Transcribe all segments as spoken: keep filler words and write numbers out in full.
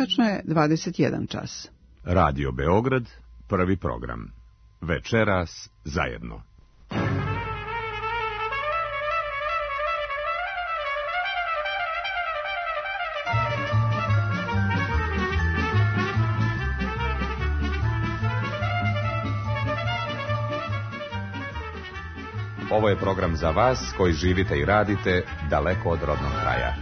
Tačno je dvadeset jedan čas. Radio Beograd, prvi program. Večeras zajedno. Ovo je program za vas koji živite i radite daleko od rodnog kraja.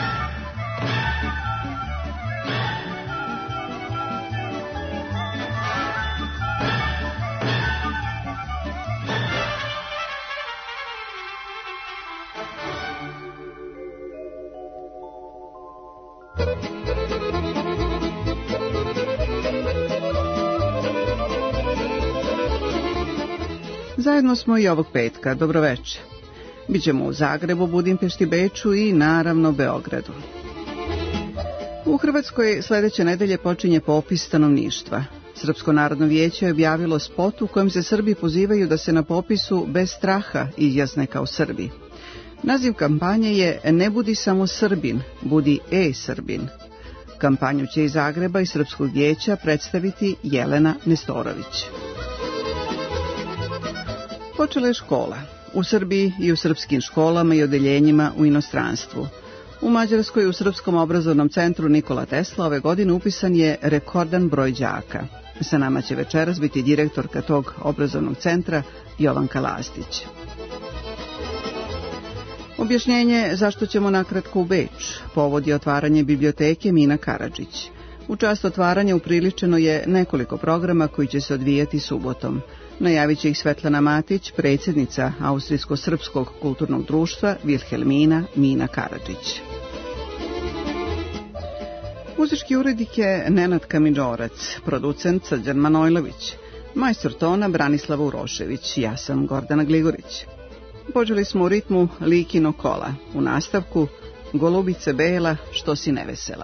Zajedno smo i ovog petka. Dobroveče. Bićemo u Zagrebu, Budimpešti, Beču i naravno Beogradu. U Hrvatskoj sledeće nedelje počinje popis stanovništva. Srpsko narodno vijeće je objavilo spot u kojem se Srbi pozivaju da se na popisu bez straha izjasne kao Srbi. Naziv kampanje je Ne budi samo Srbin, budi e-Srbin. Kampanju će iz Zagreba i Srpskog vijeća predstaviti Jelena Nestorović. Počela je škola. U Srbiji i u srpskim školama i odeljenjima u inostranstvu. U Mađarskoj u Srpskom obrazovnom centru Nikola Tesla ove godine upisan je rekordan broj đaka. Sa nama će večeras biti direktorka tog obrazovnog centra Jovanka Lastić. Objašnjenje zašto ćemo nakratko u Beč. Povod je otvaranje biblioteke Mina Karadžić. U čast otvaranja upriličeno je nekoliko programa koji će se odvijati subotom. Najavit će ih Svetlana Matić, predsjednica Austrijsko-srpskog kulturnog društva Vilhelmina Mina Karadžić. Muzički urednik je Nenad Kamidžorac, producent Srđan Manojlović, majstor tona Branislava Urošević, ja sam Gordana Gligorić. Počeli smo u ritmu Likino kola, u nastavku Golubice bela, što si nevesela.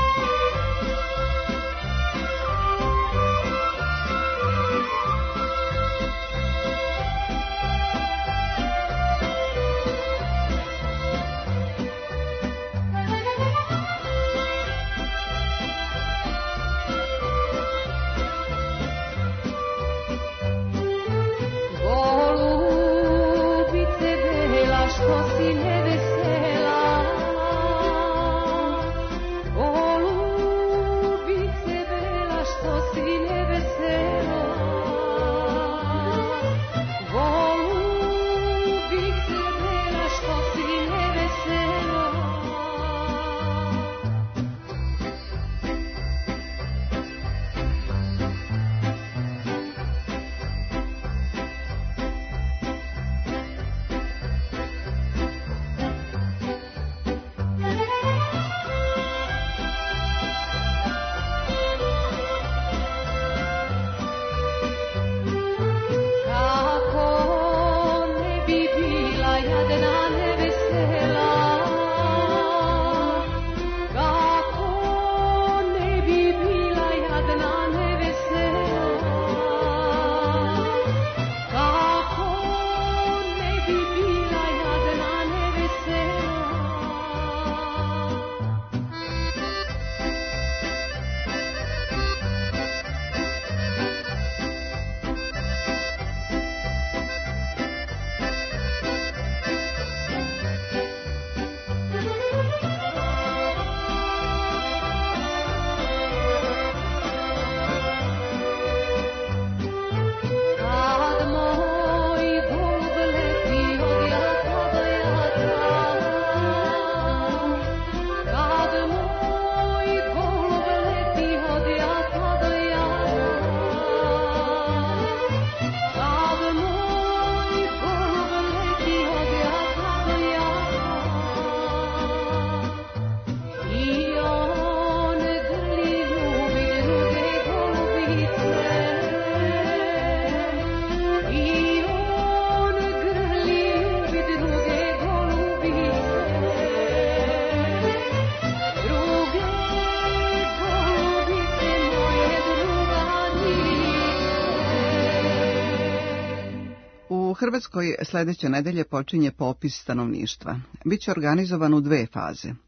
U Hrvatskoj sledeće nedelje počinje popis stanovništva. Biće organizovan u dve faze.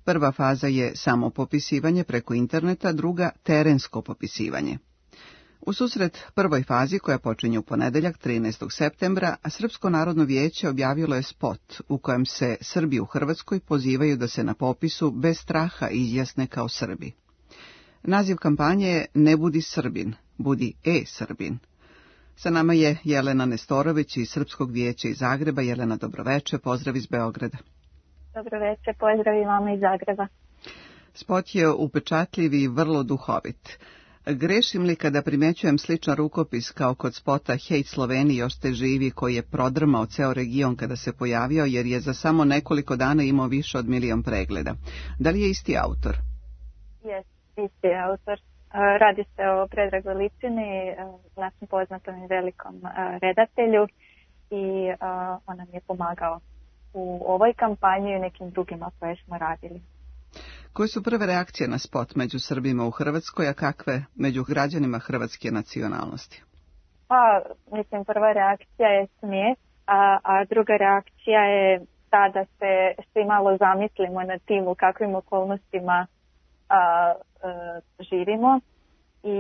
Prva faza je samo popisivanje preko interneta, druga terensko popisivanje. U susret prvoj fazi, koja počinje u ponedeljak trinaestog septembra, Srpsko narodno vijeće objavilo je spot u kojem se Srbi u Hrvatskoj pozivaju da se na popisu bez straha izjasne kao Srbi. Naziv kampanje je Ne budi Srbin, budi e-Srbin. Sa nama je Jelena Nestorović iz Srpskog vijeća iz Zagreba. Jelena, dobroveče, pozdrav iz Beograda. Dobroveče, pozdrav i vama iz Zagreba. Spot je upečatljiv i vrlo duhovit. Grešim li kada primećujem sličan rukopis kao kod spota Hej Sloveni, još ste živi, koji je prodrmao ceo region kada se pojavio, jer je za samo nekoliko dana imao više od milion pregleda. Da li je isti autor? Jes, isti autor. Radi se o Predragu Ličini, našem poznatom i velikom redatelju, i on nam je pomagao u ovoj kampanji i nekim drugima koje smo radili. Koje su prve reakcije na spot među Srbima u Hrvatskoj, a kakve među građanima hrvatske nacionalnosti? Pa, mislim, prva reakcija je smijeh, a, a druga reakcija je ta da se svi malo zamislimo nad tim u kakvim okolnostima a, a, živimo. I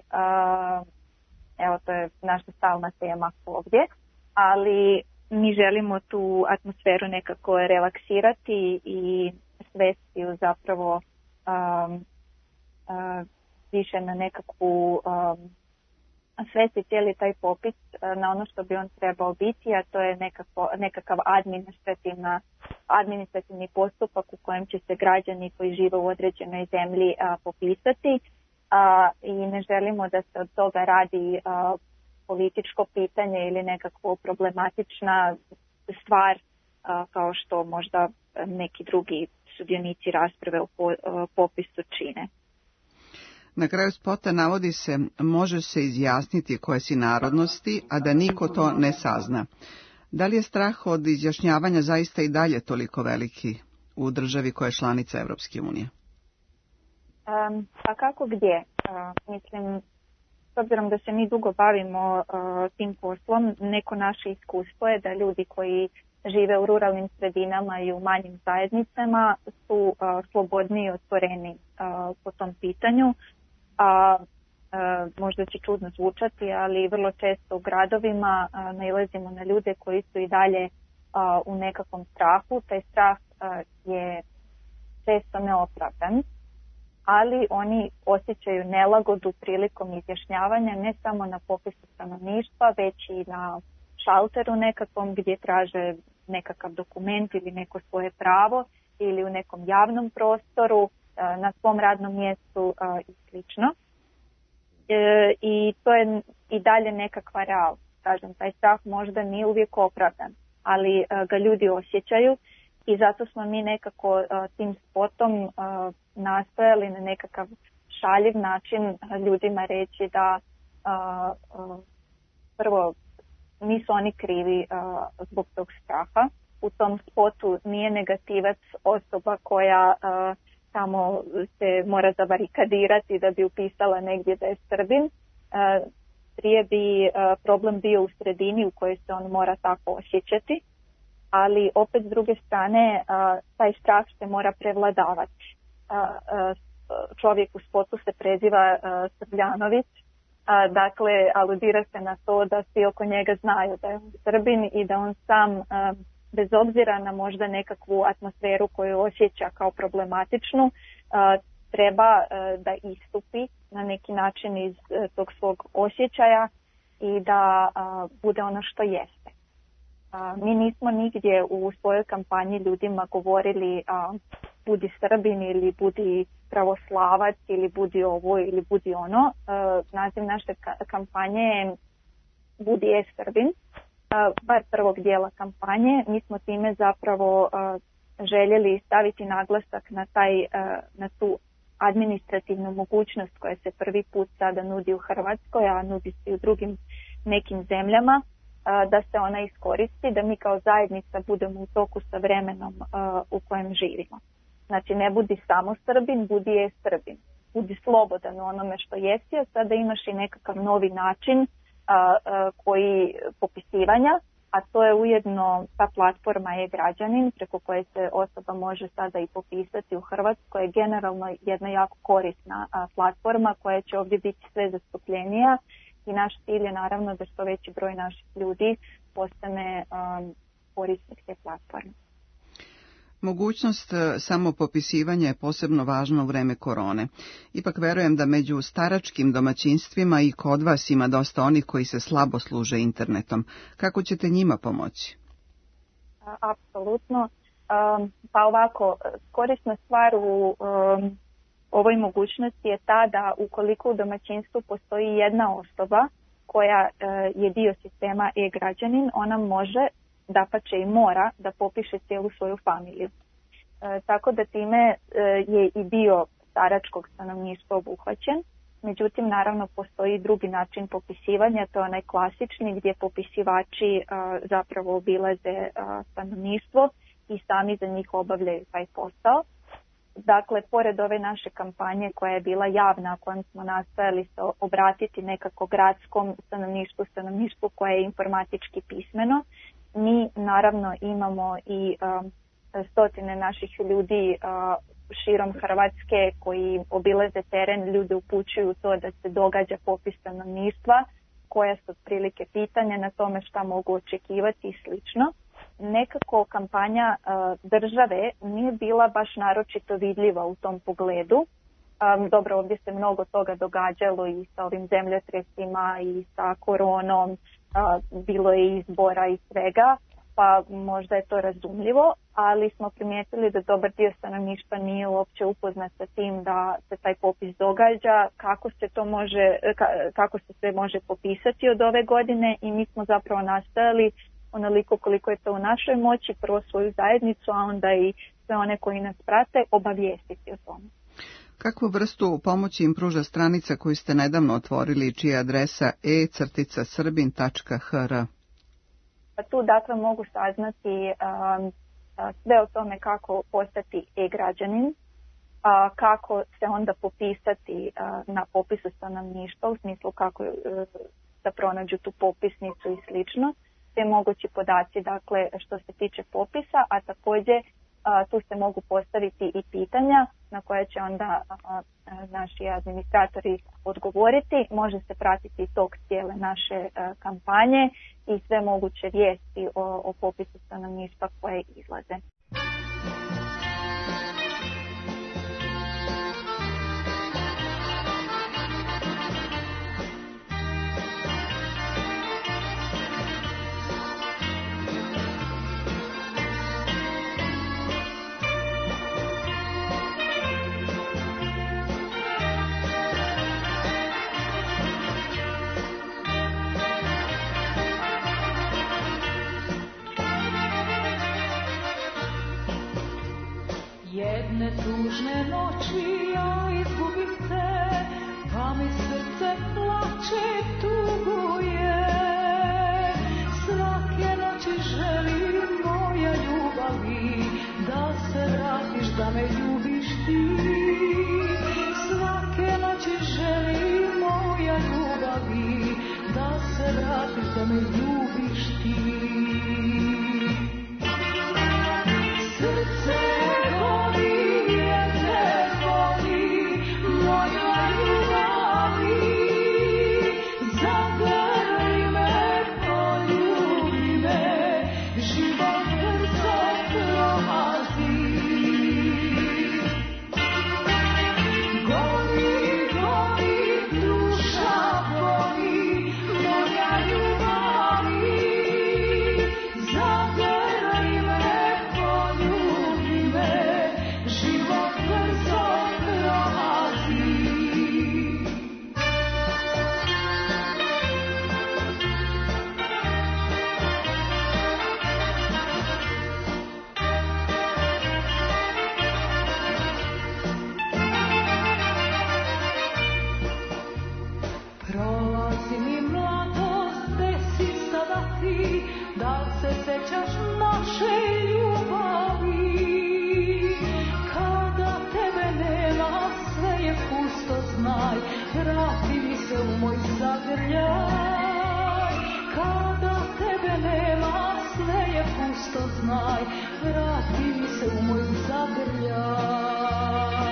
a, evo, to je naša stalna tema ovdje, ali mi želimo tu atmosferu nekako relaksirati i svesti u zapravo um, uh, više na nekakvu um, svesti cijeli taj popis uh, na ono što bi on trebao biti, a to je nekako, nekakav administrativna, administrativni postupak u kojem će se građani koji žive u određenoj zemlji uh, popisati uh, i ne želimo da se od toga radi uh, političko pitanje ili nekakvo problematična stvar uh, kao što možda neki drugi sudionici rasprave o popisu čine. Na kraju spota navodi se, može se izjasniti koje si narodnosti, a da niko to ne sazna. Da li je strah od izjašnjavanja zaista i dalje toliko veliki u državi koja je članica Evropske unije? Um, pa kako gdje? Uh, mislim, s obzirom da se mi dugo bavimo uh, tim poslom, neko naše iskustvo je da ljudi koji žive u ruralnim sredinama i u manjim zajednicama su uh, slobodniji i otvoreni uh, po tom pitanju. A uh, možda će čudno zvučati, ali vrlo često u gradovima uh, nailazimo na ljude koji su i dalje uh, u nekakvom strahu. Taj strah uh, je često neopravdan, ali oni osjećaju nelagodu prilikom izjašnjavanja ne samo na popisu stanovništva, već i na šalteru nekakvom gdje traže nekakav dokument ili neko svoje pravo ili u nekom javnom prostoru, na svom radnom mjestu i slično. I to je i dalje nekakva realnost. Kažem, taj strah možda nije uvijek opravdan, ali ga ljudi osjećaju i zato smo mi nekako tim spotom nastojali na nekakav šaljiv način ljudima reći da prvo nisu oni krivi uh, zbog tog straha. U tom spotu nije negativac osoba koja uh, tamo se mora zabarikadirati da bi upisala negdje da je Srbin. Uh, prije bi uh, problem bio u sredini u kojoj se on mora tako osjećati, ali opet s druge strane uh, taj strah se mora prevladavati. Uh, uh, čovjek u spotu se preziva uh, Srbljanović. A, dakle, aludira se na to da svi oko njega znaju da je on Srbin i da on sam, a, bez obzira na možda nekakvu atmosferu koju osjeća kao problematičnu, a, treba a, da istupi na neki način iz a, tog svog osjećaja i da a, bude ono što jeste. A, mi nismo nigdje u svojoj kampanji ljudima govorili a, budi Srbin ili budi pravoslavac ili budi ovo ili budi ono. Uh, naziv naše ka- kampanje je Budi je Srbin, uh, bar prvog dijela kampanje. Mi smo time zapravo uh, željeli staviti naglasak na, taj, uh, na tu administrativnu mogućnost koja se prvi put sada nudi u Hrvatskoj, a nudi se i u drugim nekim zemljama, uh, da se ona iskoristi, da mi kao zajednica budemo u toku sa vremenom uh, u kojem živimo. Znači, ne budi samo Srbin, budi je Srbin. Budi slobodan u onome što jesi, a sada imaš i nekakav novi način a, a, koji popisivanja, a to je ujedno ta platforma e-građanin preko koje se osoba može sada i popisati u Hrvatskoj, je generalno jedna jako korisna a, platforma koja će ovdje biti sve zastupljenija i naš cilj je naravno da što veći broj naših ljudi postane um, korisnik te platforme. Mogućnost samopopisivanja je posebno važna u vreme korone. Ipak verujem da među staračkim domaćinstvima i kod vas ima dosta onih koji se slabo služe internetom. Kako ćete njima pomoći? Apsolutno. Um, pa ovako, korisna stvar u um, ovoj mogućnosti je ta da ukoliko u domaćinstvu postoji jedna osoba koja uh, je dio sistema e-građanin, ona može, dapače i mora, da popiše cijelu svoju familiju. E, tako da time e, je i dio staračkog stanovništva obuhvaćen. Međutim, naravno, postoji drugi način popisivanja, to je onaj klasični gdje popisivači a, zapravo obilaze a, stanovništvo i sami za njih obavljaju taj posao. Dakle, pored ove naše kampanje koja je bila javna, kojom smo nastojali se obratiti nekako gradskom stanovništvu, stanovništvu koje je informatički pismeno, mi naravno imamo i um, stotine naših ljudi uh, širom Hrvatske koji obilaze teren, ljude upućuju to da se događa popis stanovništva, koja su otprilike pitanja na tome šta mogu očekivati i slično. Nekako kampanja uh, države nije bila baš naročito vidljiva u tom pogledu. Um, dobro, ovdje se mnogo toga događalo i sa ovim zemljotresima i sa koronom, uh, bilo je izbora i svega, pa možda je to razumljivo, ali smo primijetili da dobar dio stanovništva nije uopće upoznat sa tim da se taj popis događa, kako se to može, kako se sve može popisati od ove godine i mi smo zapravo nastojali onoliko koliko je to u našoj moći, prvo svoju zajednicu, a onda i sve one koji nas prate, obavijestiti o tome. Kakvu vrstu pomoći im pruža stranica koju ste nedavno otvorili, čija je adresa e srbin tačka h r? Tu dakle mogu saznati um, sve o tome kako postati e-građanin, uh, kako se onda popisati uh, na popisu stanovništva, u smislu kako uh, da pronađu tu popisnicu i slično, sve mogući podaci dakle što se tiče popisa, a također uh, tu se mogu postaviti i pitanja na koje će onda uh, naši administratori odgovoriti. Može se pratiti tok cijele naše uh, kampanje i sve moguće vijesti o, o popisu stanovništva koje izlaze. Jedne tužne noći ja izgubim te, pa mi srce plače, tuguje. Svake noći želim, moja ljubavi, da se vratiš, da me ljubiš ti. Svake noći želim, moja ljubavi, da se vratiš, da me ljubiš ti. Srce Ljubavi znaj, vrati mi se u moj zagrljaj.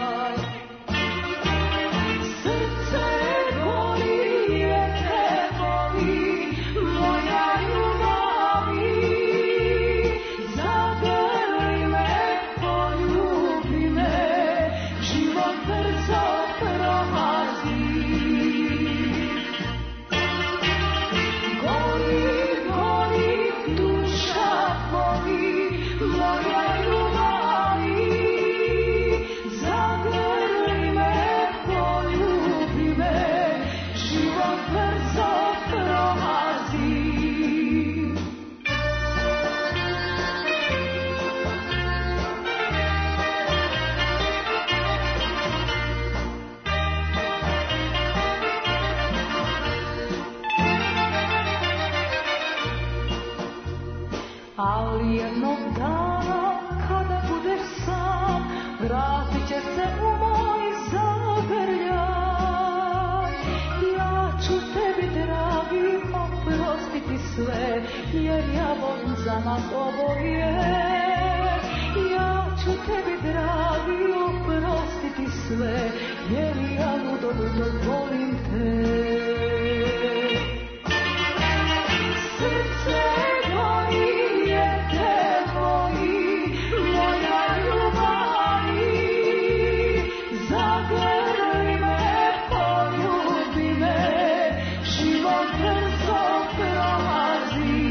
Srce boli, jer te boli, moja ljubavi. Zagrli me, poljubi me, život brzo prolazi. Gori, gori, duša boli, moja ljubavi. Zagrli me, poljubi me, život brzo prolazi. Ali jednog dana kada budeš sam, vratit će se u moj zagrljaj. Ja ću tebi, dragi, oprostiti sve, jer ja volim za nas oboje. Ja ću tebi, dragi, oprostiti sve, jer ja ludo, ludo volim te. Srce gori, jer te boli, moja ljubavi. Zagrli me, poljubi me, život brzo prolazi.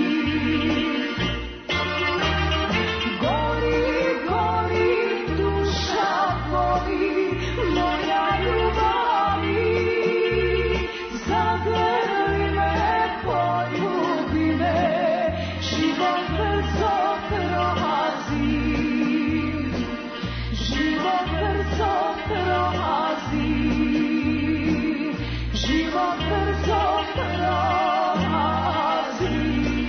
Gori, gori, duša boli, moja ljubavi. Zagrli me, poljubi me, život brzo prolazi. Život brzo prolazi. Život brzo prolazi.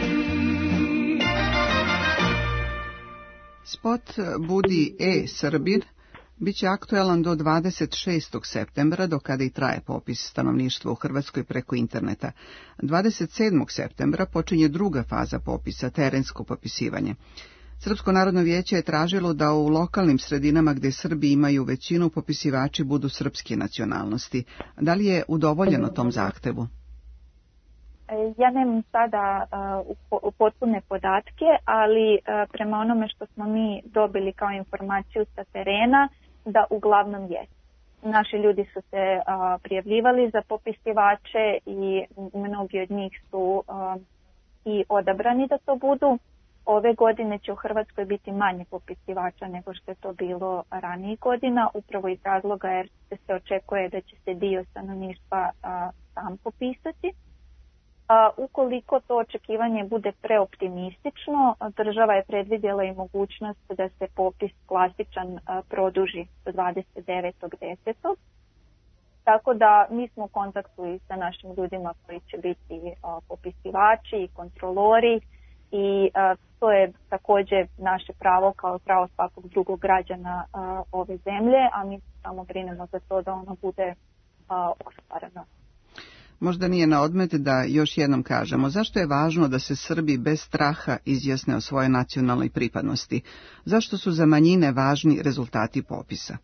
Spot Budi e-Srbin biće aktuelan do dvadeset šestog septembra, do kada i traje popis stanovništva u Hrvatskoj preko interneta. dvadeset sedmog septembra počinje druga faza popisa, terensko popisivanje. Srpsko narodno vijeće je tražilo da u lokalnim sredinama gdje Srbi imaju većinu popisivači budu srpske nacionalnosti. Da li je udovoljeno tom zahtevu? Ja nemam sada uh, potpune podatke, ali uh, prema onome što smo mi dobili kao informaciju sa terena, da uglavnom jest. Naši ljudi su se uh, prijavljivali za popisivače i mnogi od njih su uh, i odabrani da to budu. Ove godine će u Hrvatskoj biti manje popisivača nego što je to bilo ranijih godina, upravo iz razloga jer se očekuje da će se dio stanovništva uh, sam popisati. A, ukoliko to očekivanje bude preoptimistično, država je predvidjela i mogućnost da se popis klasičan a, produži do dvadeset devetog desetog Tako da mi smo u kontaktu i sa našim ljudima koji će biti a, popisivači i kontrolori i a, to je također naše pravo kao pravo svakog drugog građana a, ove zemlje, a mi samo brinemo za to da ono bude a, ostvareno. Možda nije na odmet da još jednom kažemo zašto je važno da se Srbi bez straha izjasne o svojoj nacionalnoj pripadnosti. Zašto su za manjine važni rezultati popisa?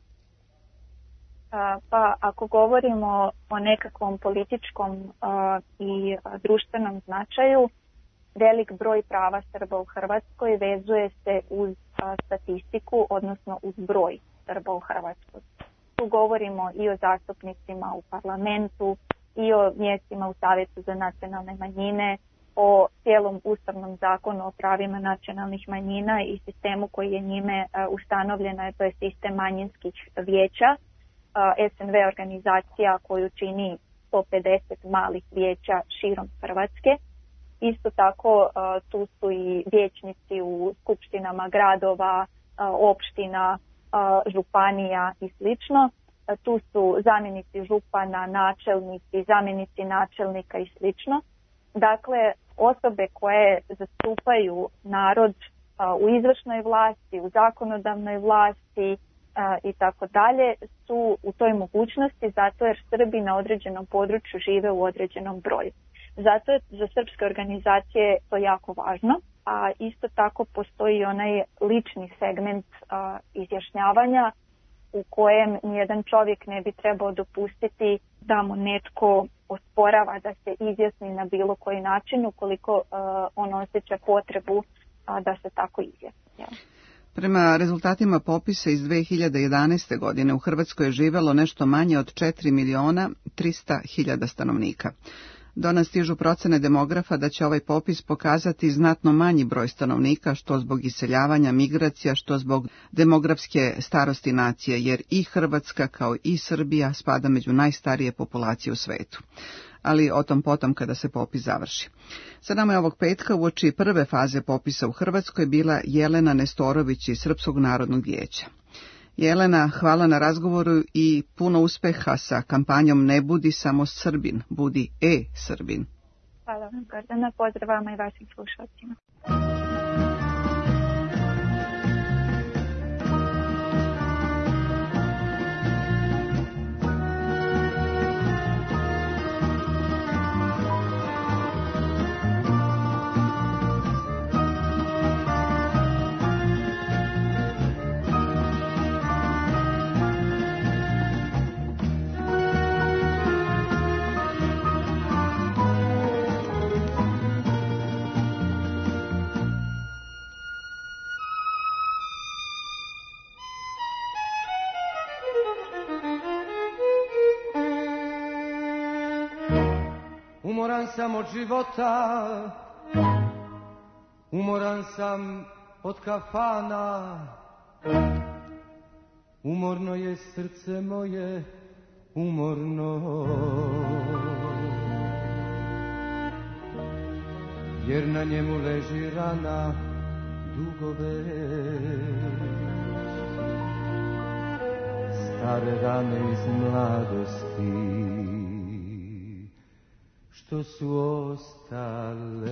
Pa ako govorimo o nekakvom političkom uh, i društvenom značaju, velik broj prava Srba u Hrvatskoj vezuje se uz uh, statistiku, odnosno uz broj Srba u Hrvatskoj. Tu govorimo i o zastupnicima u parlamentu, i o mjestima u Savjetu za nacionalne manjine, o cijelom ustavnom zakonu o pravima nacionalnih manjina i sistemu koji je njime uh, ustanovljeno, to je sistem manjinskih vijeća. Uh, S N V organizacija koju čini sto pedeset malih vijeća širom Hrvatske. Isto tako uh, tu su i vijećnici u skupštinama gradova, uh, opština, uh, županija i slično. Uh, tu su zamjenici župana, načelnici, zamjenici načelnika i slično. Dakle, osobe koje zastupaju narod uh, u izvršnoj vlasti, u zakonodavnoj vlasti, i tako dalje, su u toj mogućnosti zato jer Srbi na određenom području žive u određenom broju. Zato je za srpske organizacije to jako važno a isto tako postoji onaj lični segment a, izjašnjavanja u kojem nijedan čovjek ne bi trebao dopustiti da mu netko osporava da se izjasni na bilo koji način ukoliko a, on osjeća potrebu a, da se tako izjasni. Prema rezultatima popisa iz dve hiljade jedanaeste. godine u Hrvatskoj je živelo nešto manje od četiri miliona trista hiljada stanovnika. Do nas stižu procene demografa da će ovaj popis pokazati znatno manji broj stanovnika, što zbog iseljavanja, migracija, što zbog demografske starosti nacije, jer i Hrvatska kao i Srbija spada među najstarije populacije u svetu. Ali o tom potom kada se popis završi. Sa nama je ovog petka uoči prve faze popisa u Hrvatskoj bila Jelena Nestorović iz Srpskog narodnog vijeća. Jelena, hvala na razgovoru i puno uspeha sa kampanjom Ne budi samo Srbin, budi e-Srbin. Hvala vam, Gordana. Pozdrav vama i vašim slušalcima. Umoran sam od života, umoran sam od kafana, umorno je srce moje, umorno, jer na njemu leži rana dugove, stare rane iz mladosti, što su ostale.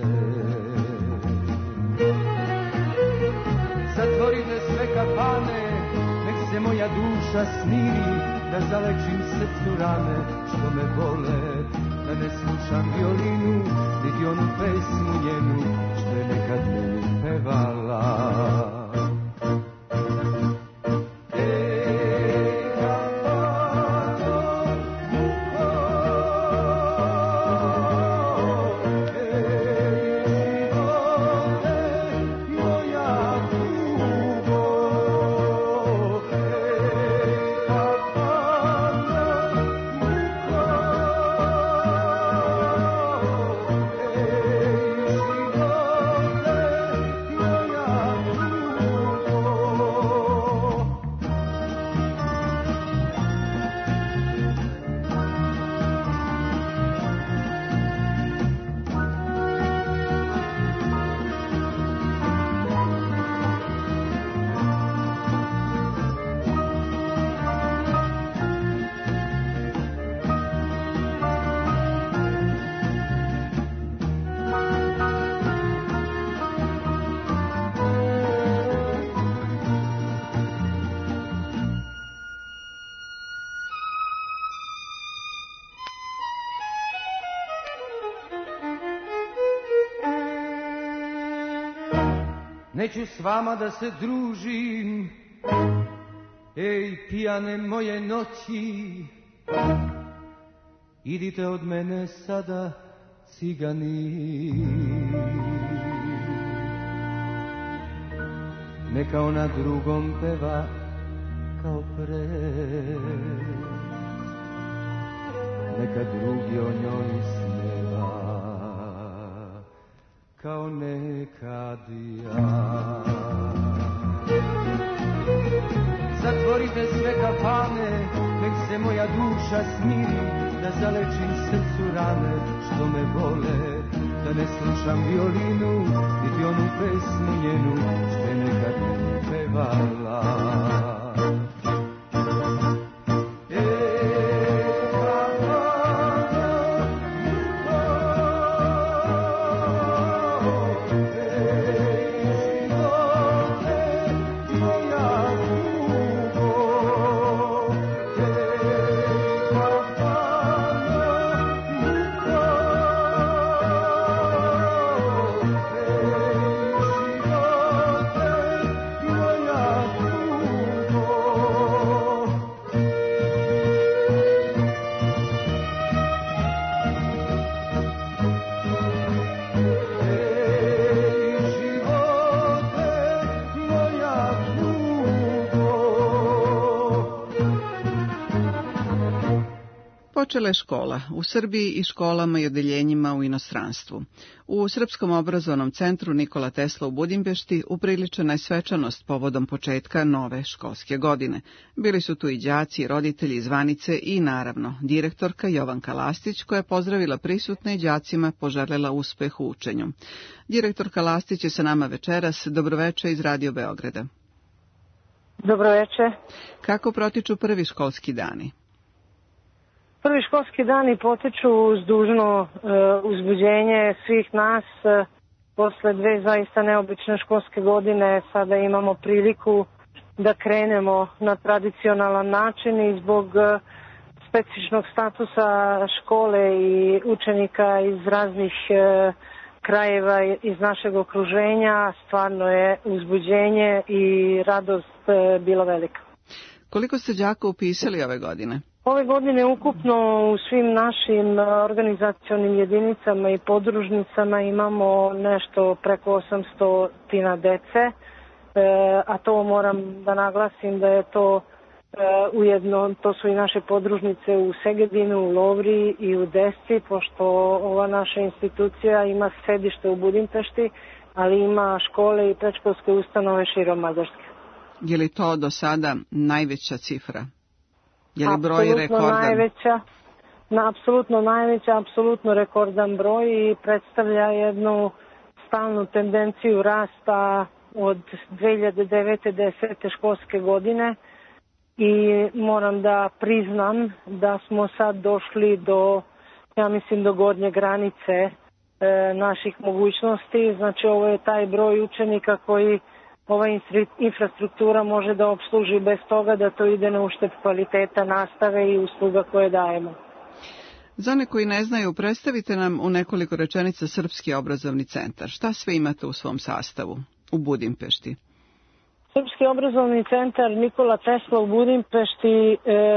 Zatvorite sve kafane, nek se moja duša smiri, da zalečim srcu rane što me bole, da ne slušam violinu, niti onu pesmu njenu što je nekad meni pevala. Neću s vama da se družim, ej pijane moje noći, idite od mene sada cigani. Neka ona drugom peva kao pre, neka drugi o njoj sneva kao nekad ja. Zatvorite sve kafane, nek se moja duša smiri, da zalečim srcu rane što me bole, da ne slušam violinu, niti onu pesmu njenu što je nekad meni pevala. Počela je škola u Srbiji i školama i odeljenjima u inostranstvu. U Srpskom obrazovnom centru Nikola Tesla u Budimpešti upriličena je svečanost povodom početka nove školske godine. Bili su tu i đaci, roditelji, zvanice i, naravno, direktorka Jovanka Lastić, koja je pozdravila prisutne i đacima poželjela uspeh u učenju. Direktorka Lastić je sa nama večeras. Dobroveče iz Radio Beograda. Dobroveče. Kako protiču prvi školski dani? Prvi školski dani potiču uz dužno e, uzbuđenje svih nas. E, posle dve zaista neobične školske godine sada imamo priliku da krenemo na tradicionalan način i zbog e, specifičnog statusa škole i učenika iz raznih e, krajeva iz našeg okruženja stvarno je uzbuđenje i radost e, bila velika. Koliko ste đaka upisali ove godine? Ove godine ukupno u svim našim organizacionim jedinicama i podružnicama imamo nešto preko osamsto dece, a to moram da naglasim da je to ujedno, to su i naše podružnice u Segedinu, u Lovri i u Desci, pošto ova naša institucija ima sedište u Budimpešti, ali ima škole i predškolske ustanove širom Mađarske. Je li to do sada najveća cifra? Je li broj apsolutno rekordan? Najveća, na, apsolutno najveća, apsolutno rekordan broj i predstavlja jednu stalnu tendenciju rasta od dve hiljade devete do desete školske godine i moram da priznam da smo sad došli do, ja mislim, do gornje granice e, naših mogućnosti. Znači ovo je taj broj učenika koji ova infrastruktura može da opsluži bez toga da to ide na uštrb kvaliteta nastave i usluga koje dajemo. Za one koji ne znaju, predstavite nam u nekoliko rečenica Srpski obrazovni centar. Šta sve imate u svom sastavu u Budimpešti? Srpski obrazovni centar Nikola Tesla u Budimpešti e,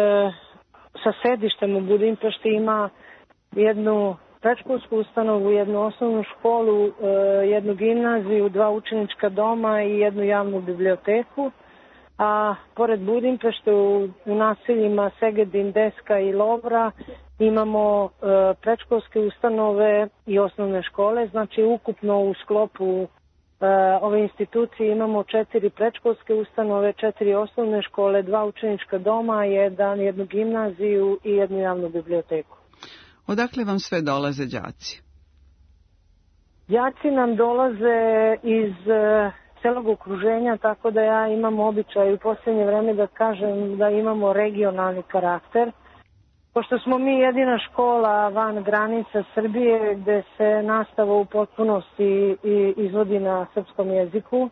sa sedištem u Budimpešti ima jednu predškolsku ustanovu, jednu osnovnu školu, jednu gimnaziju, dva učenička doma i jednu javnu biblioteku. A pored Budimpešte u, u naseljima Segedin, Deska i Lovra imamo predškolske ustanove i osnovne škole. Znači ukupno u sklopu ove institucije imamo četiri predškolske ustanove, četiri osnovne škole, dva učenička doma, jedan, jednu gimnaziju i jednu javnu biblioteku. Odakle vam sve dolaze đaci? Đaci nam dolaze iz uh, celog okruženja, tako da ja imam običaj u posljednje vreme da kažem da imamo regionalni karakter. Pošto smo mi jedina škola van granica Srbije gde se nastava u potpunosti izvodi na srpskom jeziku,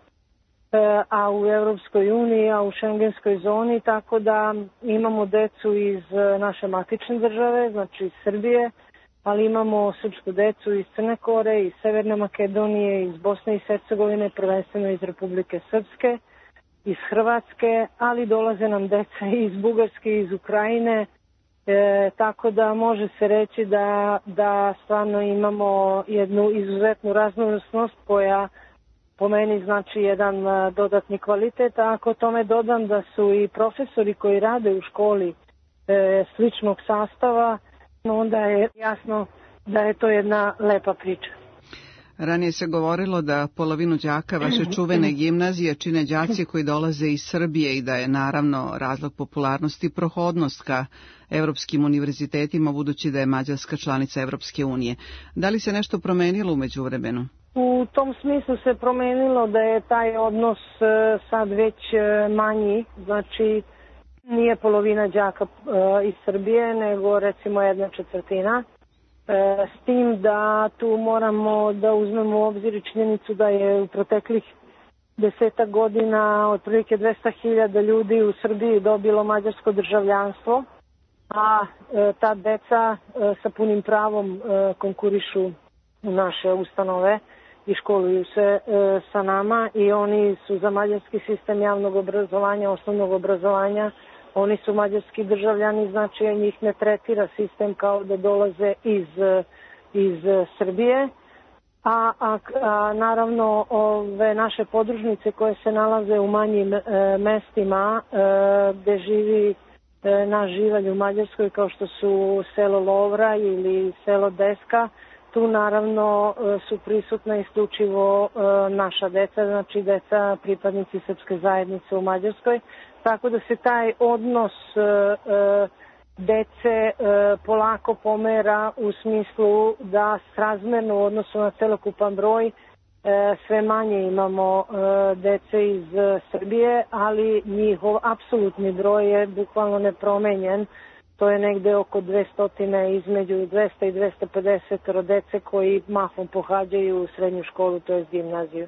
a u Europskoj uniji, a u šengenskoj zoni, tako da imamo decu iz naše matične države, znači iz Srbije, ali imamo srpsku decu iz Crne Gore, iz Severne Makedonije, iz Bosne i Hercegovine, prvenstveno iz Republike Srpske, iz Hrvatske, ali dolaze nam deca iz Bugarske, iz Ukrajine, e, tako da može se reći da, da stvarno imamo jednu izuzetnu raznovrsnost koja po meni znači jedan dodatni kvalitet, a ako tome dodam da su i profesori koji rade u školi e, sličnog sastava, onda je jasno da je to jedna lepa priča. Ranije se govorilo da polovinu đaka vaše čuvene gimnazije čine đaci koji dolaze iz Srbije i da je naravno razlog popularnosti prohodnost ka evropskim univerzitetima, budući da je Mađarska članica Evropske unije. Da li se nešto promenilo u međuvremenu? U tom smislu se promenilo da je taj odnos sad već manji, znači nije polovina đaka iz Srbije, nego recimo jedna četvrtina. S tim da tu moramo da uzmemo u obzir činjenicu da je u proteklih desetak godina otprilike dvesta hiljada ljudi u Srbiji dobilo mađarsko državljanstvo, a ta deca sa punim pravom konkurišu u naše ustanove i školuju se e, sa nama i oni su za mađarski sistem javnog obrazovanja, osnovnog obrazovanja, oni su mađarski državljani, znači njih ne tretira sistem kao da dolaze iz, iz Srbije. A, a, a naravno ove naše podružnice koje se nalaze u manjim e, mestima e, gde živi na živalj u Mađarskoj, kao što su selo Lovra ili selo Deska. Tu naravno su prisutna isključivo naša deca, znači deca pripadnici srpske zajednice u Mađarskoj. Tako da se taj odnos dece polako pomera u smislu da srazmerno u odnosu na celokupan broj sve manje imamo dece iz Srbije, ali njihov apsolutni broj je bukvalno nepromenjen. To je negde oko dvesta, između dvesta i dvesta pedeset dece koji mahom pohađaju srednju školu, to je gimnaziju.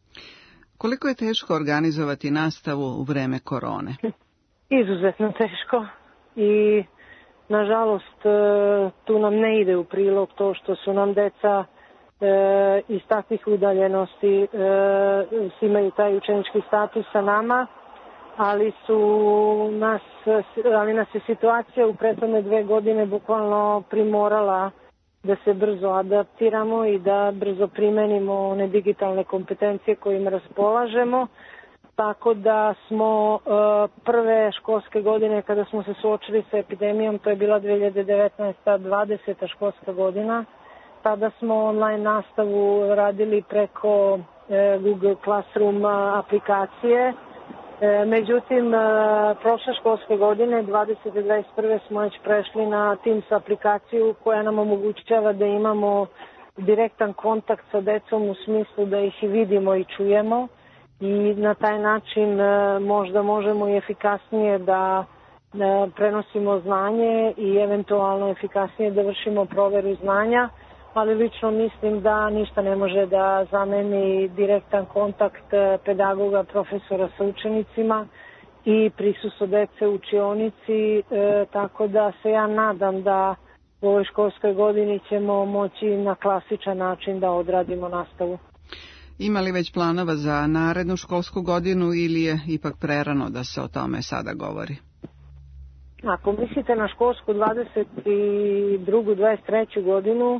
Koliko je teško organizovati nastavu u vreme korone? Izuzetno teško i nažalost tu nam ne ide u prilog to što su nam deca e, iz takvih udaljenosti e, imaju taj učenički status sa nama, ali su nas, ali nas je situacija u prethodne dve godine bukvalno primorala da se brzo adaptiramo i da brzo primenimo one digitalne kompetencije kojim raspolažemo. Tako da smo uh, prve školske godine kada smo se suočili sa epidemijom, to je bila dve hiljade devetnaesta dvadeseta školska godina, tada smo online nastavu radili preko uh, Google Classroom aplikacije. E, međutim, uh, prošle školske godine, dvadesete i dvadeset prve smo već prešli na Teams aplikaciju koja nam omogućava da imamo direktan kontakt sa decom u smislu da ih i vidimo i čujemo. I na taj način možda možemo i efikasnije da prenosimo znanje i eventualno efikasnije da vršimo proveru znanja, ali lično mislim da ništa ne može da zameni direktan kontakt pedagoga, profesora sa učenicima i prisustvo dece u učionici, tako da se ja nadam da u ovoj školskoj godini ćemo moći na klasičan način da odradimo nastavu. Ima li već planova za narednu školsku godinu ili je ipak prerano da se o tome sada govori? Ako mislite na školsku dvadeset drugu dvadeset treću godinu,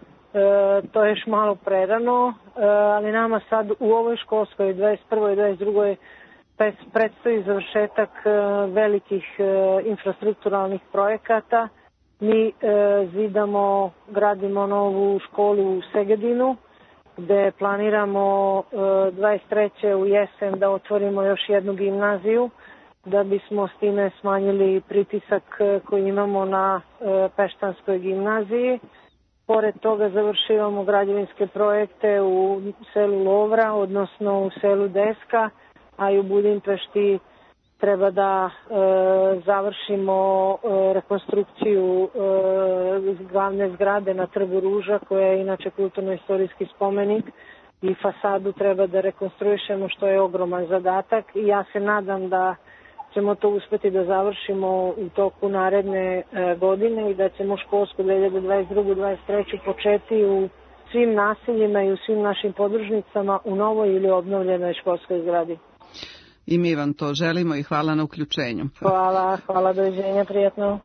e, to je još malo prerano, e, ali nama sad u ovoj školskoj dvadeset prvoj i dvadeset drugoj predstoji završetak e, velikih e, infrastrukturalnih projekata. Mi e, zidamo, gradimo novu školu u Segedinu, gde planiramo dvadeset treće u jesen da otvorimo još jednu gimnaziju, da bismo s time smanjili pritisak koji imamo na Peštanskoj gimnaziji. Pored toga završivamo građevinske projekte u selu Lovra, odnosno u selu Deska, a i u Budimpešti treba da e, završimo e, rekonstrukciju e, glavne zgrade na Trgu Ruža, koja je inače kulturno-istorijski spomenik, i fasadu treba da rekonstruišemo, što je ogroman zadatak, i ja se nadam da ćemo to uspeti da završimo u toku naredne e, godine i da ćemo školsku dve hiljade dvadeset drugu dvadeset treću početi u svim naseljima i u svim našim podružnicama u novoj ili obnovljenoj školskoj zgradi. I mi vam to želimo i hvala na uključenju. Hvala, hvala, doviđenja, prijatno.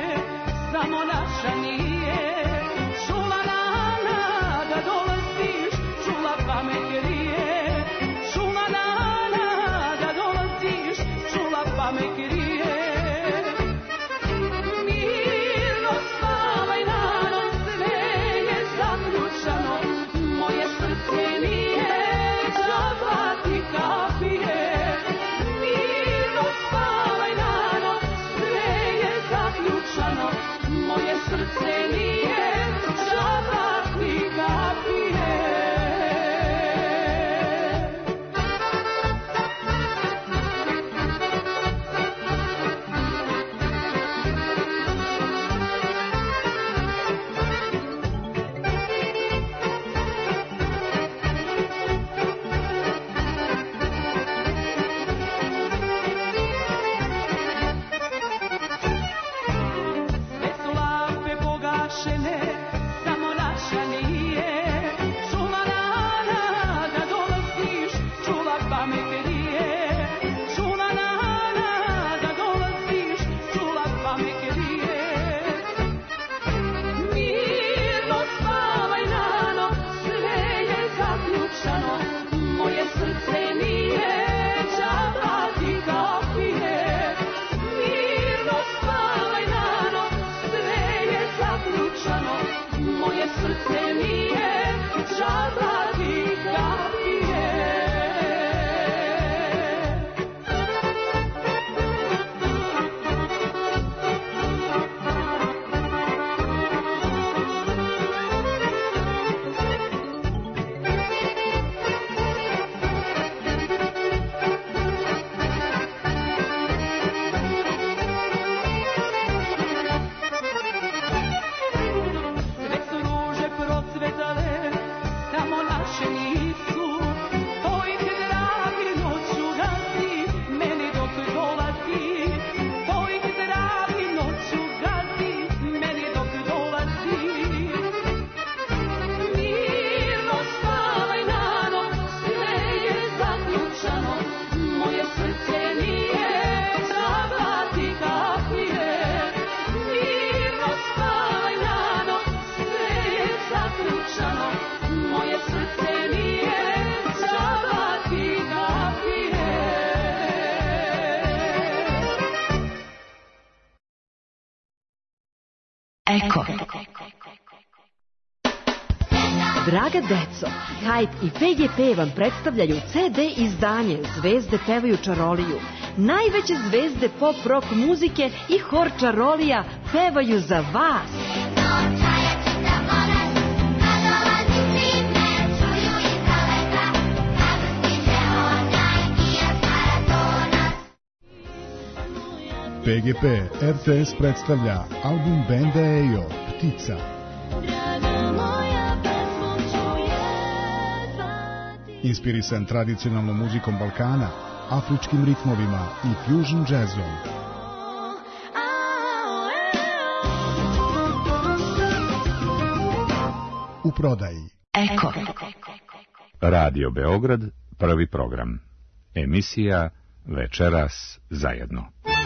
Samo naša nije čula nada da dolaziš Eko. Draga deco, Hajt i P G P vam predstavljaju C D izdanje Zvezde pevaju čaroliju. Najveće zvezde pop rock muzike i hor čarolija pevaju za vas. P G P R T S predstavlja album benda Ejo, Ptica. Inspirisan tradicionalnom muzikom Balkana, afričkim ritmovima i fusion jazzom. U prodaji Eko. Radio Beograd, prvi program. Emisija Večeras zajedno.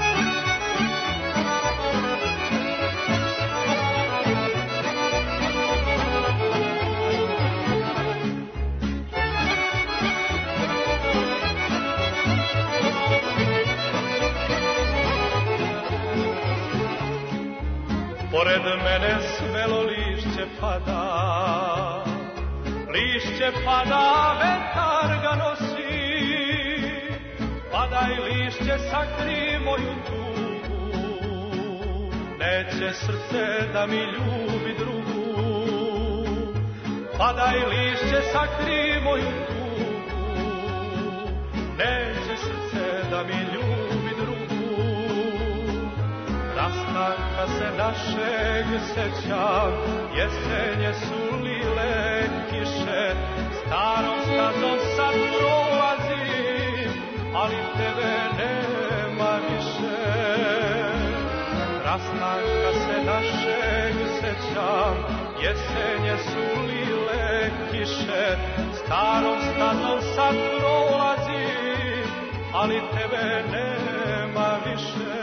Pored mene svelo lišće pada, lišće pada, vetar ga nosi. Padaj lišće, sakri moju tugu, neće srce da mi ljubi drugu. Padaj lišće, sakri moju tugu, neće srce da mi ljubi drugu. Rastanka se našeg sećam, jesenje su lile kiše, starom stazom sad prolazim, ali tebe nema više. Rastanka se našeg sećam, jesenje su lile kiše, starom stazom sad prolazim, ali tebe nema više.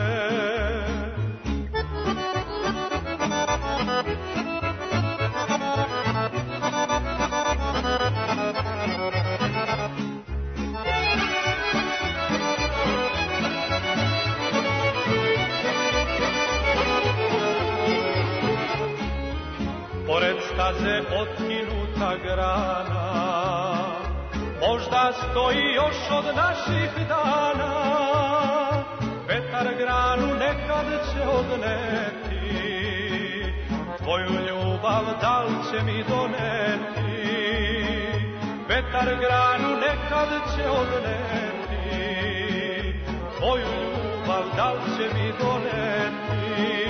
Pored staze otkinuta grana, možda stoji još od naših dana. Vetar granu nekad će odneti, tvoju ljubav da li će mi doneti. Vetar granu nekad će odneti, tvoju ljubav da li će mi doneti.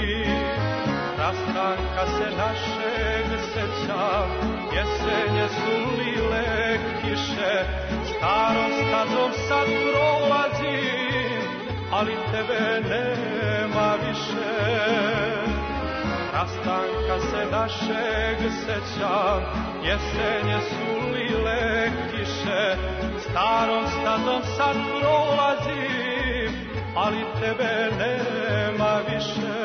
Rastanka se našeg sećam, jesenje su lile kiše, starom stazom sad prolazim, ali tebe nema više. Rastanka se našeg sećam, jesenje su lile kiše, starom stazom sad prolazim, ali tebe nema više.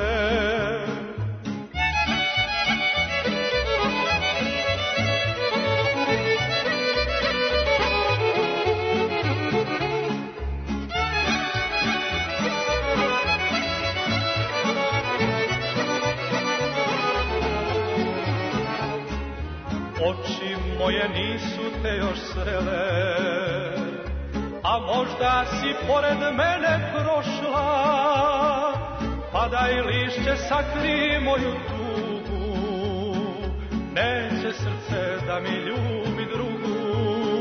Oči moje nisu te još srele, a možda si pored mene prošla. Padaj lišće, sakri moju tugu, neće srce da mi ljubi drugu.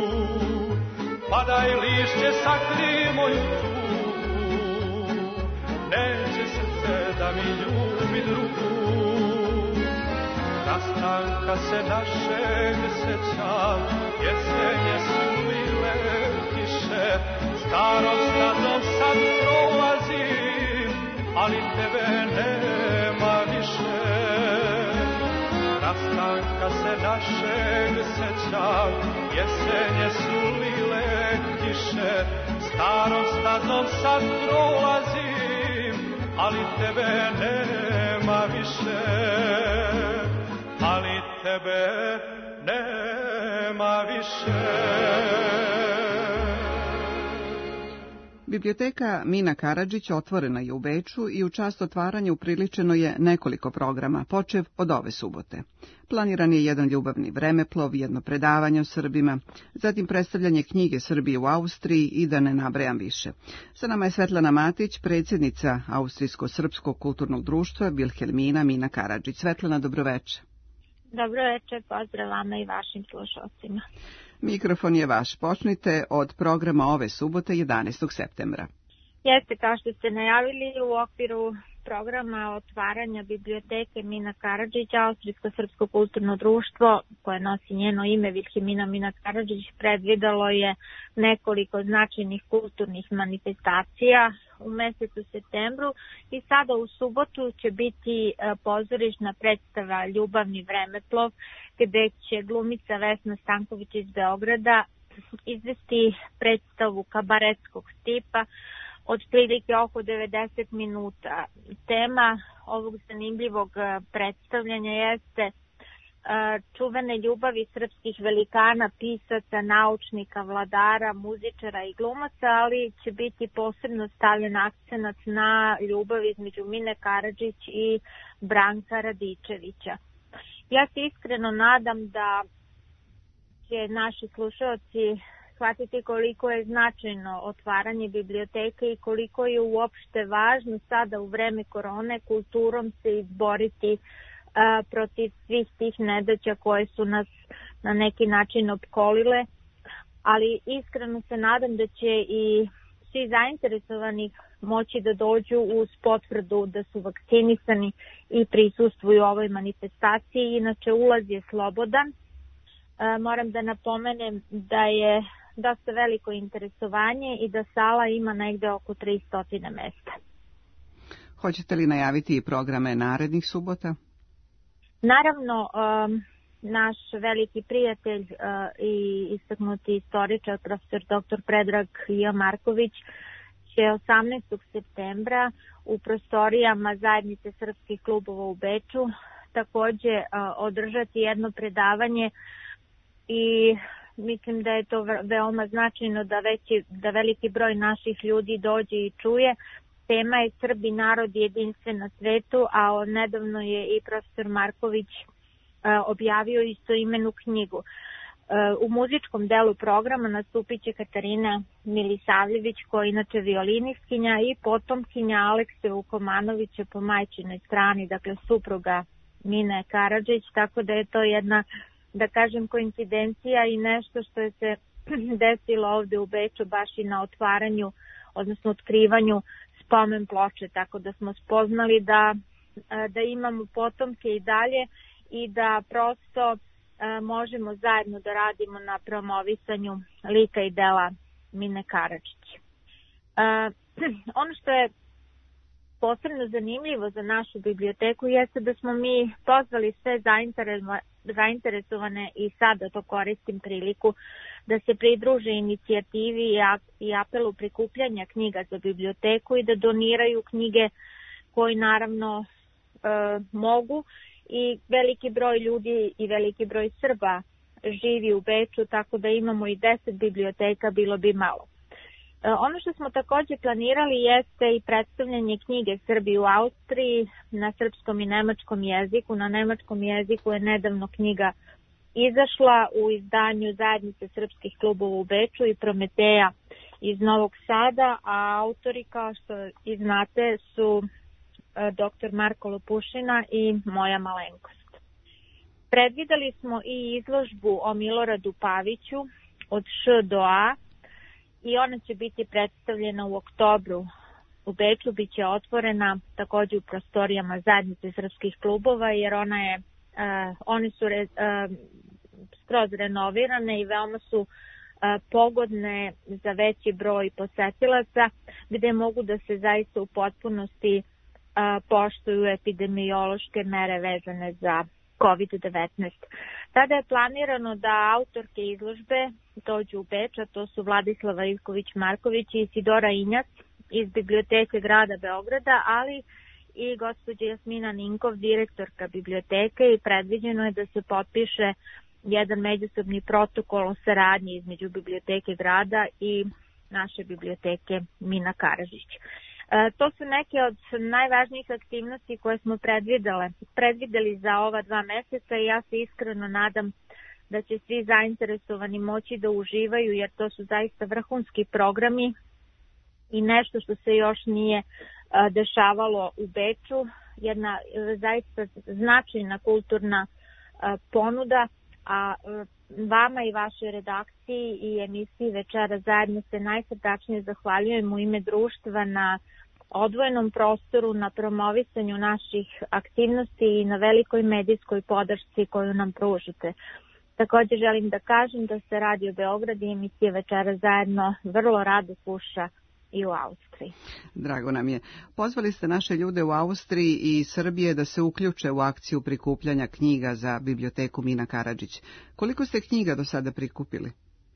Padaj lišće, sakri moju tugu, neće srce da mi ljubi drugu. Rastanka se našeg sećam, jesenje su lile kiše, starom stazom sad prolazim, ali tebe nema više. Rastanka se našeg sećam, jesenje su lile kiše, starom stazom sad prolazim, ali tebe nema više. Ali tebe nema više. Biblioteka Mina Karadžić otvorena je u Beču i u čast otvaranja upriličeno je nekoliko programa, počev od ove subote. Planiran je jedan ljubavni vremeplov, jedno predavanje o Srbima, zatim predstavljanje knjige Srbije u Austriji i da ne nabrajam više. Sa nama je Svetlana Matić, predsjednica Austrijsko-srpskog kulturnog društva Vilhelmina Mina Karadžić. Svetlana, dobroveče. Dobroveče, pozdrav vama i vašim slušalcima. Mikrofon je vaš. Počnite od programa ove subote jedanaestog septembra. Jeste, kao što ste najavili, u okviru programa otvaranja biblioteke Mina Karadžić, Austrijsko-srpsko kulturno društvo, koje nosi njeno ime Vilhelmina Mina Karadžić, predvidelo je nekoliko značajnih kulturnih manifestacija u mesecu septembru i sada u subotu će biti pozorišna predstava Ljubavni vremeplov, gde će glumica Vesna Stanković iz Beograda izvesti predstavu kabaretskog tipa od prilike oko devedeset minuta. Tema ovog zanimljivog predstavljanja jeste čuvene ljubavi srpskih velikana, pisaca, naučnika, vladara, muzičara i glumaca, ali će biti posebno stavljen akcenat na ljubav između Mine Karadžić i Branka Radičevića. Ja se iskreno nadam da će naši slušalci shvatiti koliko je značajno otvaranje biblioteke i koliko je uopšte važno sada u vreme korone kulturom se izboriti a, protiv svih tih nedaća koje su nas na neki način opkolile, ali iskreno se nadam da će i svi zainteresovani moći da dođu uz potvrdu da su vakcinisani i prisustvuju ovoj manifestaciji. Inače, ulaz je slobodan. A, moram da napomenem da je dosta veliko interesovanje i da sala ima negde oko tristo mesta. Hoćete li najaviti i programe narednih subota? Naravno, um, naš veliki prijatelj uh, i istaknuti istoričar, profesor doktor Predrag J. Marković, će osamnaestog septembra u prostorijama Zajednice srpskih klubova u Beču takođe uh, održati jedno predavanje i mislim da je to veoma značajno da, veći, da veliki broj naših ljudi dođe i čuje. Tema je Srbi narod jedinstven na svetu, a nedavno je i profesor Marković objavio istoimenu knjigu. U muzičkom delu programa nastupit će Katarina Milisavljević, koja je inače violinistkinja i potomkinja Alekse Vukomanovića po majčinoj strani, dakle supruga Mine Karadžić, tako da je to jedna, da kažem, koincidencija i nešto što je se desilo ovde u Beču baš i na otvaranju, odnosno otkrivanju spomen ploče, tako da smo spoznali da, da imamo potomke i dalje i da prosto možemo zajedno da radimo na promovisanju lika i dela Mine Karadžić. Ono što je posebno zanimljivo za našu biblioteku jeste da smo mi pozvali sve zainteresovane i sada to koristim priliku da se pridruže inicijativi i apelu prikupljanja knjiga za biblioteku i da doniraju knjige koji naravno e, mogu i veliki broj ljudi i veliki broj Srba živi u Beču, tako da imamo i deset biblioteka, bilo bi malo. Ono što smo takođe planirali jeste i predstavljanje knjige Srbi u Austriji na srpskom i nemačkom jeziku. Na nemačkom jeziku je nedavno knjiga izašla u izdanju Zajednice srpskih klubova u Beču i Prometeja iz Novog Sada, a autori, kao što i znate, su doktor Marko Lopušina i moja malenkost. Predvideli smo i izložbu o Miloradu Paviću od Š do A, i ona će biti predstavljena u oktobru u Beču, bit će otvorena takođe u prostorijama Zajednice srpskih klubova, jer ona je, uh, one su re, uh, skroz renovirane i veoma su uh, pogodne za veći broj posetilaca, gde mogu da se zaista u potpunosti uh, poštuju epidemiološke mere vezane za kovid devetnaest. Tada je planirano da autorke izložbe dođu u Beč, a to su Vladislava Ivković-Marković i Isidora Injac iz Biblioteke grada Beograda, ali i gospođa Jasmina Ninkov, direktorka biblioteke, i predviđeno je da se potpiše jedan međusobni protokol o saradnji između Biblioteke grada i naše biblioteke Mina Karadžić. E, to su neke od najvažnijih aktivnosti koje smo predvidele, predvideli za ova dva meseca i ja se iskreno nadam da će svi zainteresovani moći da uživaju, jer to su zaista vrhunski programi i nešto što se još nije a, dešavalo u Beču, jedna a, zaista značajna kulturna a, ponuda, a, a vama i vašoj redakciji i emisiji Večera zajedno se najsrdačnije zahvaljujem u ime društva na odvojenom prostoru, na promovisanju naših aktivnosti i na velikoj medijskoj podršci koju nam pružite. Također želim da kažem da se Radio Beograd i emisija Večera zajedno vrlo rado sluša i u Austriji. Drago nam je. Pozvali ste naše ljude u Austriji i Srbije da se uključe u akciju prikupljanja knjiga za biblioteku Mina Karadžić. Koliko ste knjiga do sada prikupili?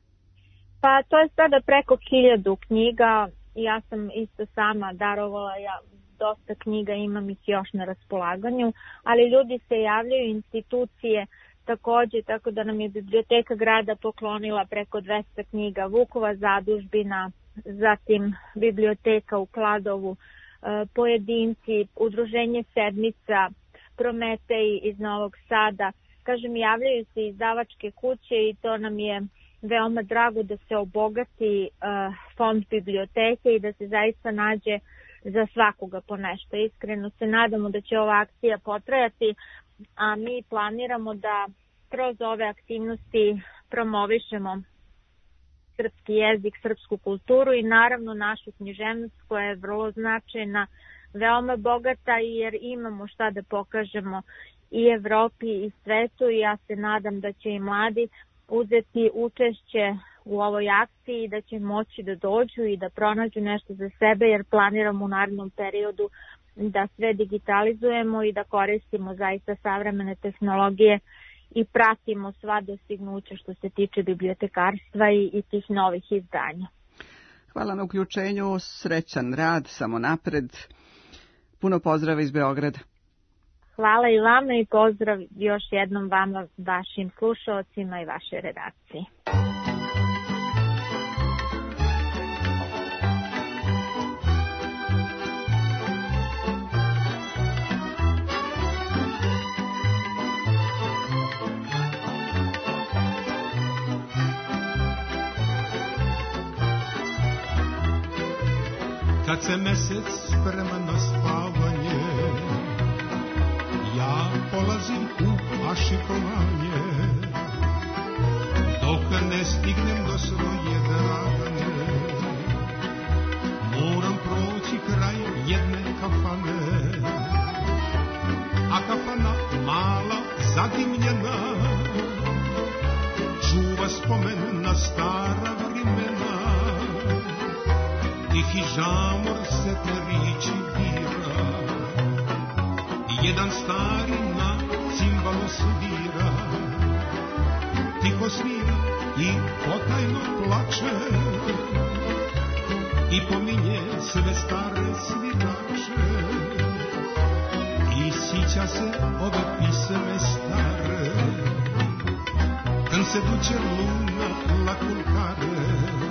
Pa to je sada preko hiljadu knjiga. Ja sam isto sama darovala, ja dosta knjiga imam ih još na raspolaganju, ali ljudi se javljaju, institucije takođe, tako da nam je biblioteka grada poklonila preko dvesta knjiga, Vukova zadužbina, zatim biblioteka u Kladovu, pojedinci, udruženje Sedmica, Prometej iz Novog Sada. Kažem, javljaju se izdavačke kuće i to nam je veoma drago da se obogati uh, fond biblioteke i da se zaista nađe za svakoga po nešto. Iskreno se nadamo da će ova akcija potrajati, a mi planiramo da kroz ove aktivnosti promovišemo srpski jezik, srpsku kulturu i naravno našu književnost koja je vrlo značajna, veoma bogata, jer imamo šta da pokažemo i Evropi i svetu i ja se nadam da će i mladi uzeti učešće u ovoj akciji i da će moći da dođu i da pronađu nešto za sebe, jer planiramo u narednom periodu da sve digitalizujemo i da koristimo zaista savremene tehnologije i pratimo sva dostignuća što se tiče bibliotekarstva i, i tih novih izdanja. Hvala na uključenju, srećan rad, samo napred. Puno pozdrava iz Beograda. Hvala i vama i pozdrav još jednom vama, vašim slušalcima i vašoj redakciji. Kad se mesec sprema na spavanje, ja polazim u ašikovanje, dok ne stignem do svoje dragane. Moram proći kraj jedne kafane, a kafana mala, zadimljena, čuva spomen na stara vremena. Tihi žamor se teriči bira, jedan stari na cimbalu svira, tiho svira i potajno plače i pominje sve stare svirače i sića se ove pisme stare, kad se duće luna la kulkare.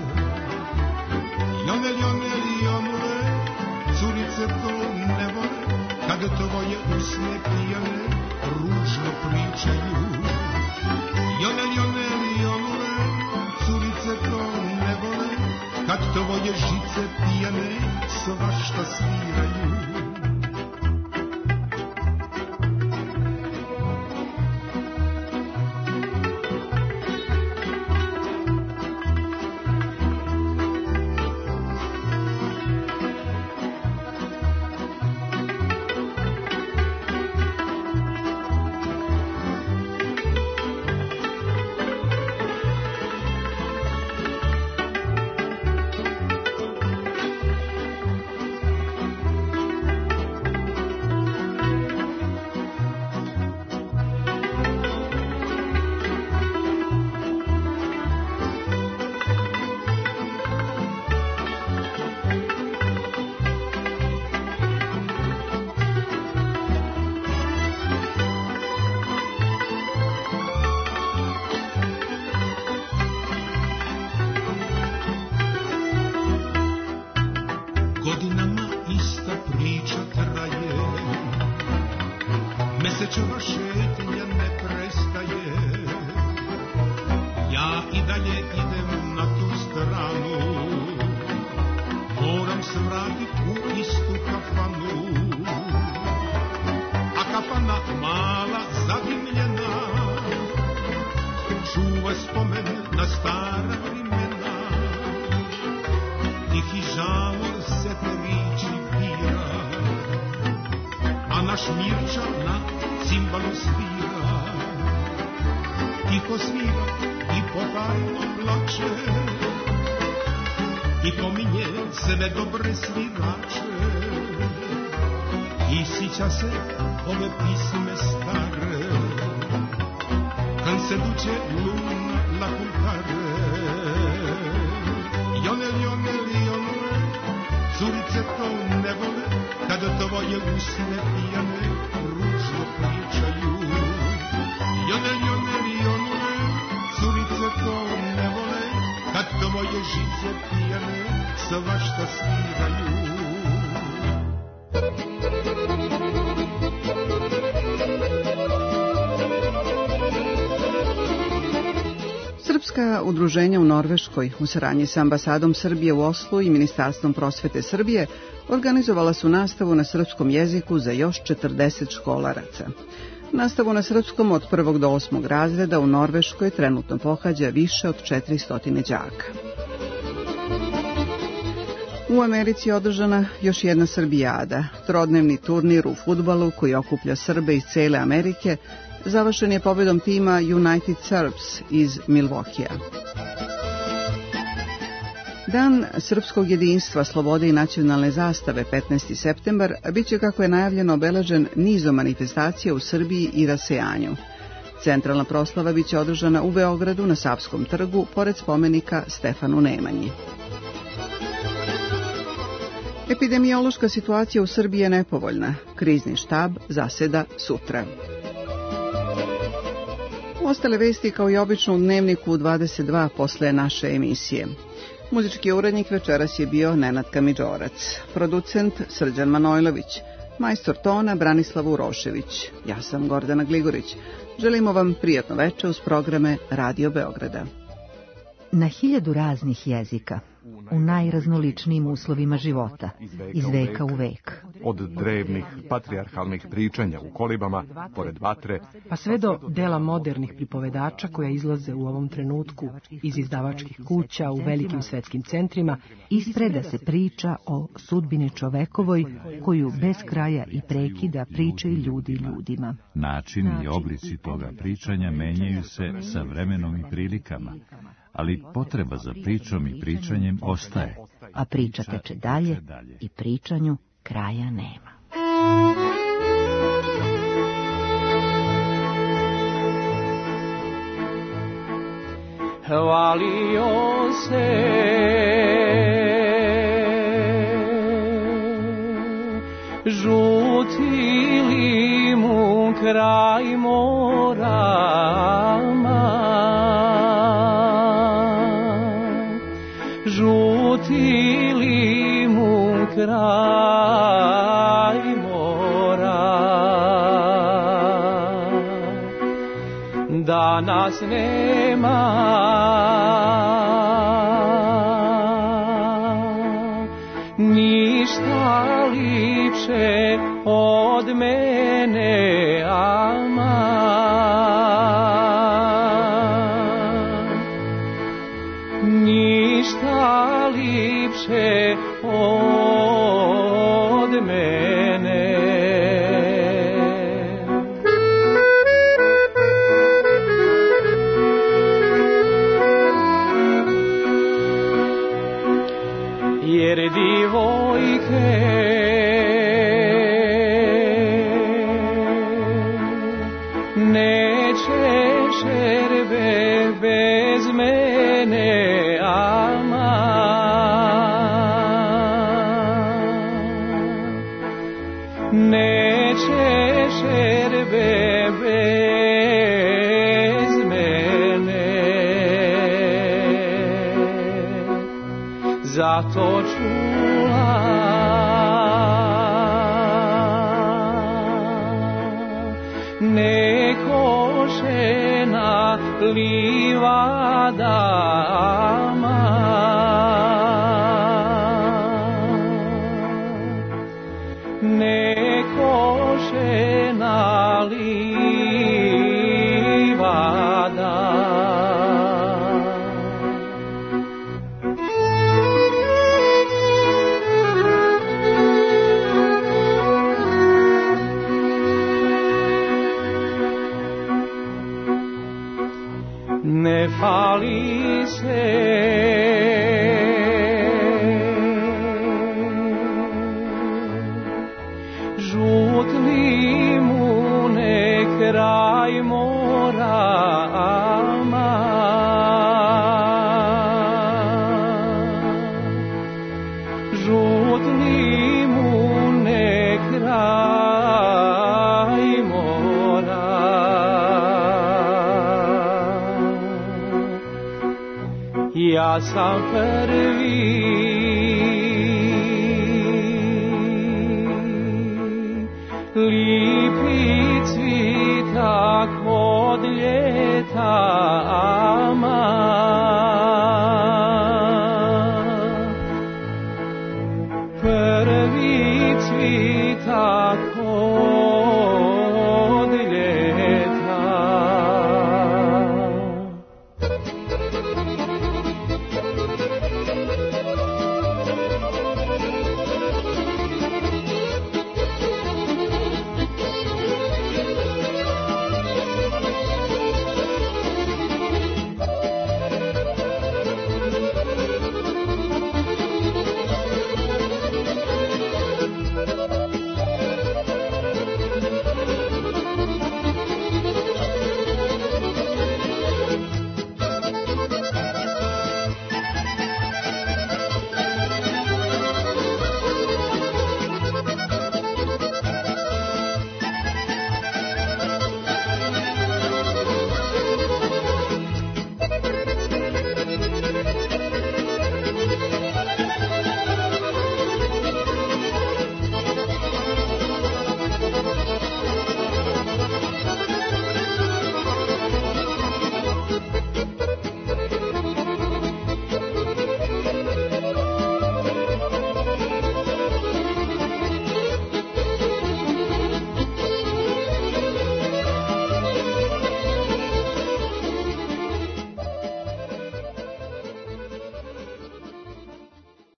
Jonel, jonel, jonule, curice to ne vole, kad tvoje usne pijane ružno pričaju. Jonel, jonel, jonule, curice to ne vole, kad tvoje žice pijane svašta sviraju. noćva šetnja ne prestaje. Ja i dalje idem na tu stranu, moram se vratit u istu kafanu. A kafana mala zadimljena čuva spomen na stara vremena. Tihi žamor se teriči pira, a naš Mirča na cimbalu svira. Tiho svira i potajno plače i pominje sebe dobre svirače. I sića se ove pisme stare, kad se duče luna la kultare. Jonel, jonel, jonel, curice to ne vole, kad tvoje usne pijane ružno pričaju. Jonel, jonel, jonel, curice to ne vole, kad tvoje žice pijane svašta sviraju. Srpska udruženja u Norveškoj u saradnji sa ambasadom Srbije u Oslu i Ministarstvom prosvete Srbije organizovala su nastavu na srpskom jeziku za još četrdeset školaraca. Nastavu na srpskom od prvog do osmog razreda u Norveškoj trenutno pohađa više od četiristo đaka. U Americi je održana još jedna Srbijada, trodnevni turnir u fudbalu koji okuplja Srbe iz cele Amerike. Završen je pobjedom tima United Serbs iz Milvokija. Dan srpskog jedinstva, slobode i nacionalne zastave petnaesti septembar bit će, kako je najavljeno, obeležen nizom manifestacija u Srbiji i rasejanju. Centralna proslava bit će održana u Beogradu na Savskom trgu, pored spomenika Stefanu Nemanji. Epidemiološka situacija u Srbiji je nepovoljna. Krizni štab zaseda sutra. Ostale vesti kao i obično u Dnevniku u dvadeset dva posle naše emisije. Muzički urednik večeras je bio Nenad Kamidžorac, producent Srđan Manojlović, majstor tona Branislav Urošević. Ja sam Gordana Gligorić. Želimo vam prijatno veče uz programe Radio Beograda. Na hiljadu raznih jezika, u najraznoličnijim uslovima života, iz veka u vek. Od drevnih patrijarhalnih pričanja u kolibama, pored vatre, pa sve do dela modernih pripovedača koja izlaze u ovom trenutku iz izdavačkih kuća u velikim svetskim centrima, ispreda se priča o sudbini čovekovoj koju bez kraja i prekida pričaju ljudi ljudima. Načini i oblici toga pričanja menjaju se sa vremenom i prilikama, ali potreba za pričom i pričanjem ostaje. A priča teče dalje i pričanju kraja nema. Hvalio se žuti limun kraj morama, žuti limun kraj mora. Danas nema ništa lipše od mene, ama ništa lipše od mene. Jer divojke neće šerbe bez mene, ama neće šerbe bez mene. Zato čula livadama. Neko žena livada. Ne fali se žut limune kraj morama, žut limune kraj mora. Ja sam prvi lipi cvitak od ljetama, prvi cvitak od ljeta.